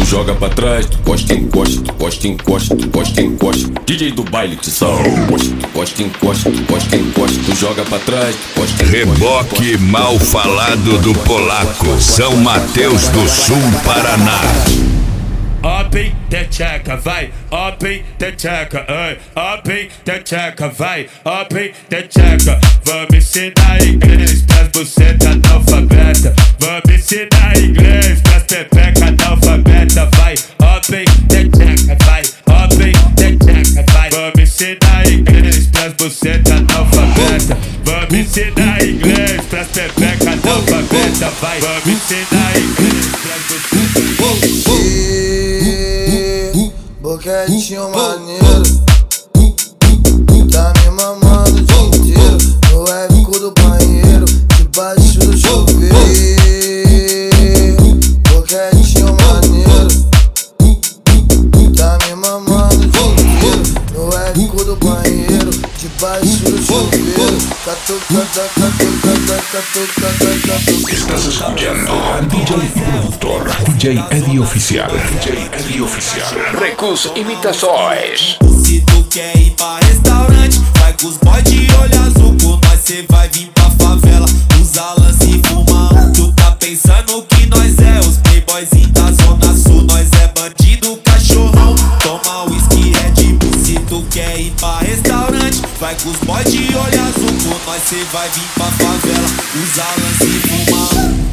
tu joga pra trás, tu encosta, encosta, tu encosta, encosta, tu encosta, encosta. DJ do baile te salva, tu encosta, encosta, tu encosta, encosta, tu joga pra trás, tu encosta, Reboque mal falado do polaco, São Mateus do Sul, Paraná. Up the tcheca, vai, up the tcheca, up the tcheca, vai, up the tcheca. Vamos ensinar inglês pras bucetas analfabeta. Vamos ensinar inglês pras pepeca analfabeta. Vai, up the tcheca, vai, up the tcheca, vai. Vamos ensinar inglês pras bucetas analfabeta. Vamos ensinar inglês pras pepeca analfabeta. Vai, vamos ensinar inglês pras bucetas. Boquetinho maneiro, tá me mamando o dia inteiro. No eco do banheiro, debaixo do chuveiro. Boquetinho maneiro, tá me mamando o dia inteiro. No eco do banheiro, debaixo do chuveiro. Catucada, catucada, catucada, catucada. Estás escuchando a DJ Productor, DJ Eddie Oficial, DJ Eddie Oficial. Recus Imitações. Se tu quer ir pra restaurante, vai com os boy de olho azul. Com nós cê vai vir pra favela, usa lance e fuma. Tu tá pensando que nós é os playboyzinhos da zona sul. Nós é bandido, cachorrão, toma whisky Red Bull. Se tu quer ir pra restaurante, vai com os boy de olho azul. Com nós cê vai vir pra favela, usa lance e fuma.